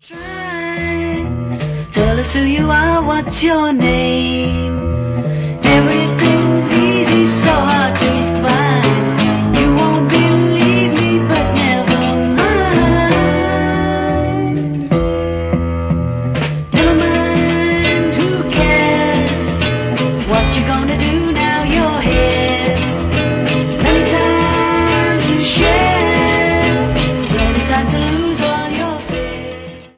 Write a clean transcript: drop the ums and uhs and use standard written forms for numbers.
Try, tell us who you are, what's your name?